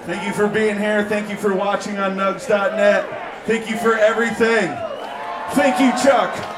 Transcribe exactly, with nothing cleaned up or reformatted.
Thank you for being here. Thank you for watching on Nugs dot net. Thank you for everything. Thank you, Chuck.